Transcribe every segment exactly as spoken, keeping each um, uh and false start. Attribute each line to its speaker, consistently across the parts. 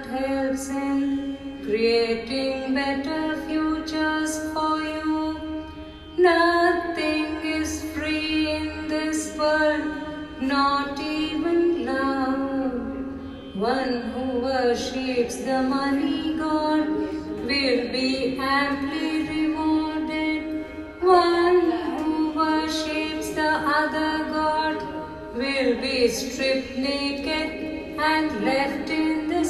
Speaker 1: that helps in creating better futures for you. Nothing is free in this world, not even love. One who worships the money god will be amply rewarded. One who worships the other god will be stripped naked and left in the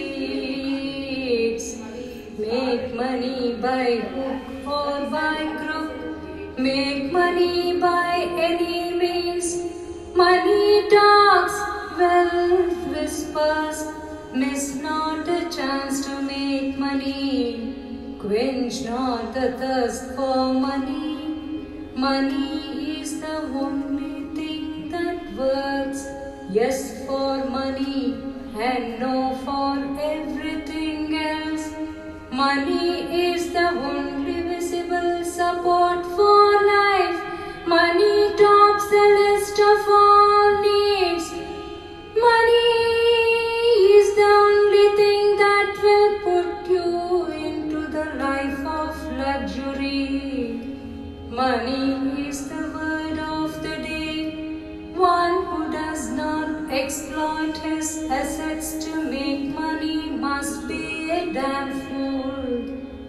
Speaker 1: streets. Make money by hook or by crook, make money by any means. Money talks, wealth whispers, miss not a chance to make money. Quench not the thirst for money. Money is the only thing that works. Yes for money and no for everything else. Money is the only visible support for life. Money tops the list of all needs. Money is the only thing that will put you into the life of luxury. Money is the word of the day. One who does not exploit his assets to make money must be a damn fool.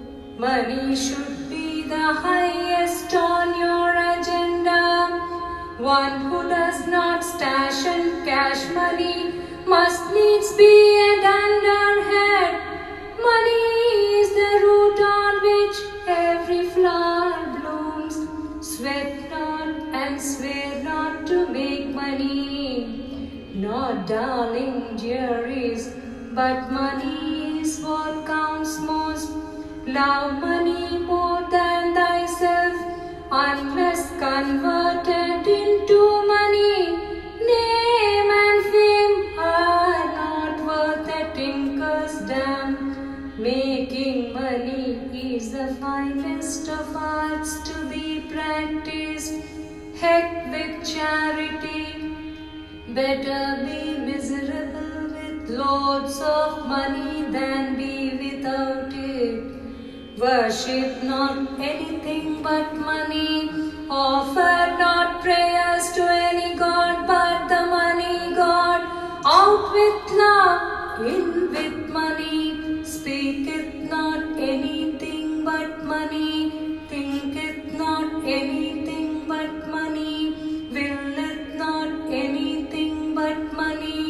Speaker 1: Money should be the highest on your agenda. One who does not stash and cash money must needs be a dunderhead. Money is the root on which every flower blooms. Sweat not and swear not to make money. Not darling dearies, but money is what counts most. Love money more than thyself, unless converted into money. Name and fame are not worth a tinker's dam. Making money is the finest of arts to be practiced. Heck with charity, better be miserable with loads of money than be without it. Worship not anything but money. Offer not prayers to any god but the money god. Out with love, in with money. Speaketh not anything but money. Thinketh not anything but money. Willeth not anything but money.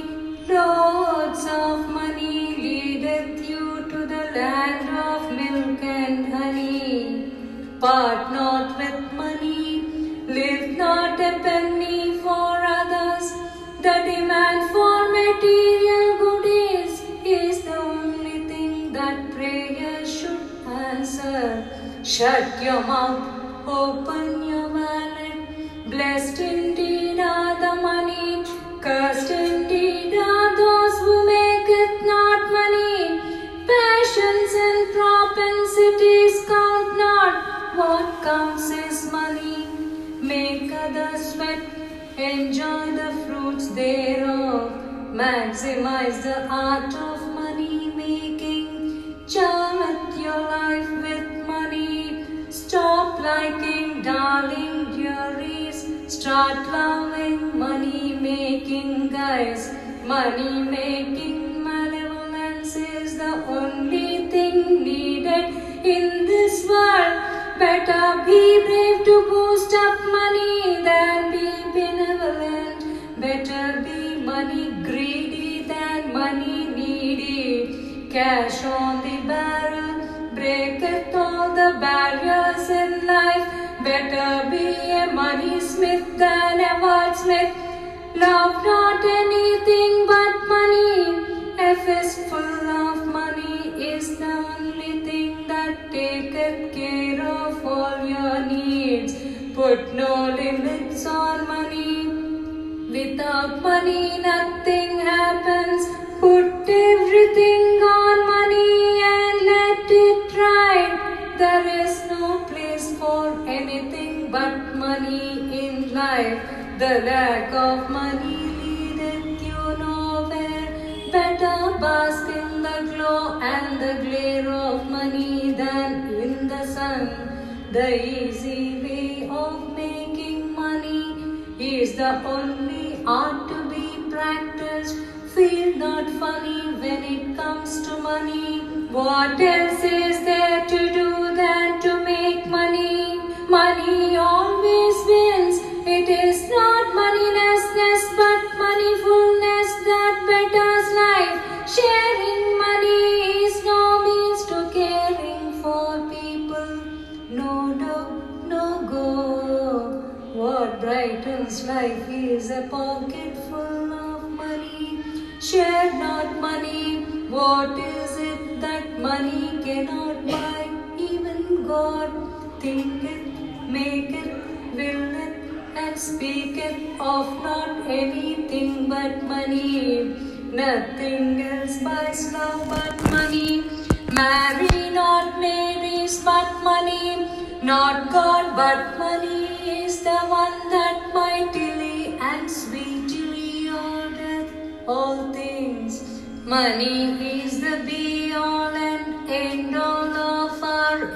Speaker 1: Loads of money leadeth you to the land of milk and honey. Part not with money, live not a penny for others. The demand for material goodies is the only thing that prayer should answer. Shut your mouth, open your wallet. Blessed indeed are the money, cursed indeed are those who make it not money. Passions and propensities count not, what counts is money. Make others sweat, enjoy the fruits thereof. Maximize the art of money making. Charm your life with money. Stop liking darling dearies. Start loving money making guys. Money making malevolence is the only thing needed in this world. Better be brave to boost up money than be benevolent. Better be money greedy than money needy. Cash on the barrel breaketh all the barriers in life. Better be a money smith than a wordsmith. Love not anything but money. A fistful of money is the only thing that taketh care of all your needs. Put no limits on money. Without money nothing happens. Put everything on money and let it ride. There is no place for anything but money in life. The lack of money leadeth you nowhere. Better bask in the glow and the glare of money than in the sun. The easy way of making money is the only art to be practiced. Feel not funny when it comes to money. What else is there to do than to make money? Money always wins. It is not moneylessness but moneyfulness that betters life. Sharing money is no means to caring for people. No dog, no go. What brightens life is a pocket full of money. Share not money. What is it that money cannot buy? Even God thinketh, maketh, willeth, and speaketh of not anything but money. Nothing else buys love but money. Mary not Mary's but money. Not God but money is the one that mightily and sweetly ordereth all things. Money is the be all and end all of our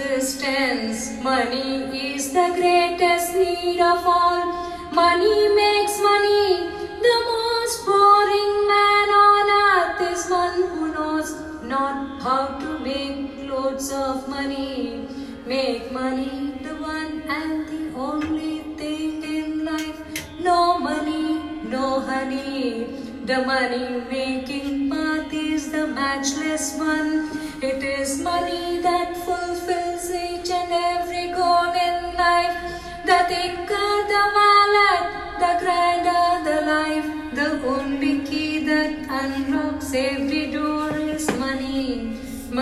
Speaker 1: existence. Money is the greatest need of all. Money makes money. The most boring man on earth is one who knows not how to make loads of money. Make money the one and the only thing in life. No money, no honey. The money-making path is the matchless one. It is money that fulfills each and every goal in life. The thicker the wallet, the grander the life. The only key that unlocks every door is money.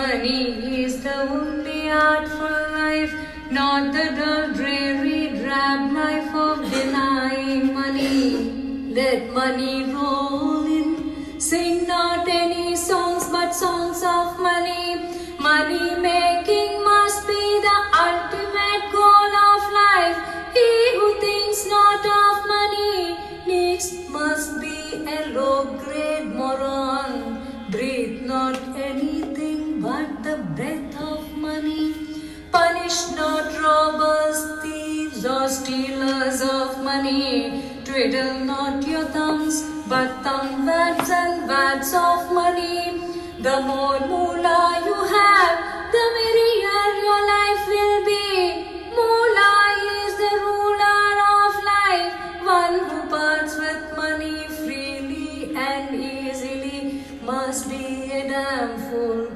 Speaker 1: Money is the only art for life, not the dull, dreary, drab life of denying money. Let money roll in. Sing not any songs but songs of money. Money making must be the ultimate goal of life. He who thinks not of money needs must be a low-grade moron. Breathe not anything but the breath of money. Punish not robbers, thieves or stealers of money. Twiddle not your thumbs, but thumb wads and wads of money. The more moolah you have, the merrier your life will be. Moolah is the ruler of life, one who parts with money freely and easily must be a damn fool.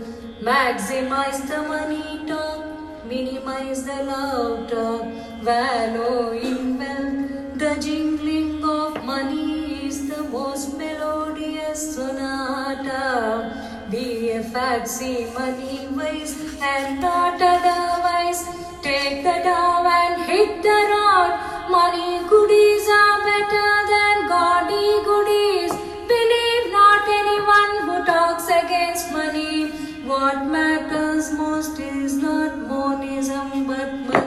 Speaker 1: Maximize the money talk, minimize the loud talk. Wallow in wealth, the jingling of money is the most melodious sonata. Be a fancy money wise and not otherwise. Take the dough and hit the road. Money goodies are better than gaudy goodies. Believe not anyone who talks against money. What matters most is not monism but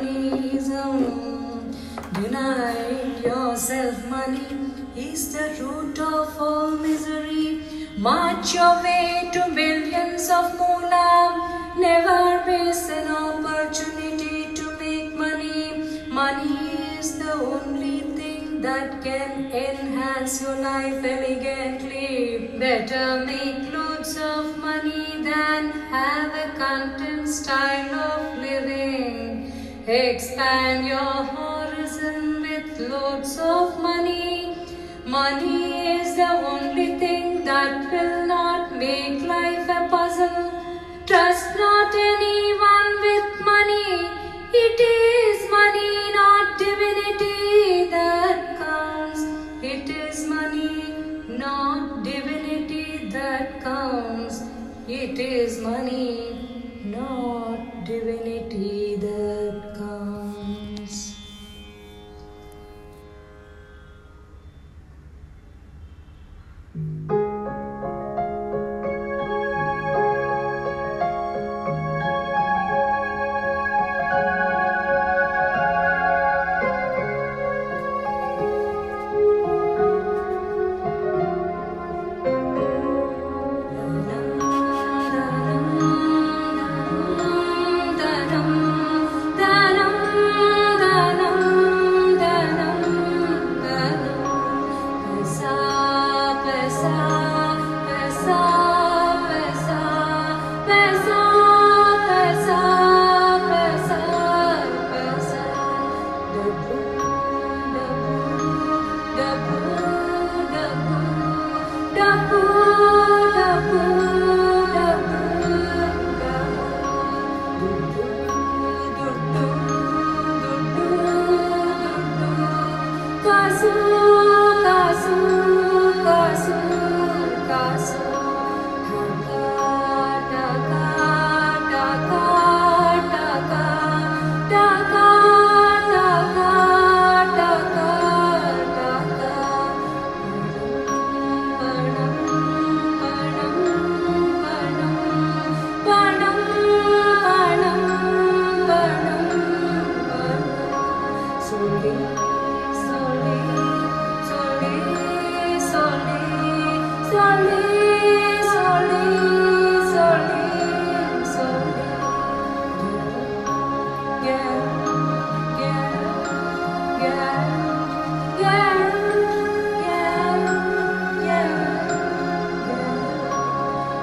Speaker 1: moneyism. Deny yourself money is the root of all misery. March your way to millions of moolah. Never miss an opportunity to make money. Money is the only thing that can enhance your life elegantly. Better make loads of money than have a content style of living. Expand your horizon with loads of money. Money is the only thing that will not make life a puzzle. Trust not anyone with money. It is money, not divinity, that counts. It is money, not divinity, that counts. It is money, not divinity, that counts.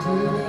Speaker 1: Did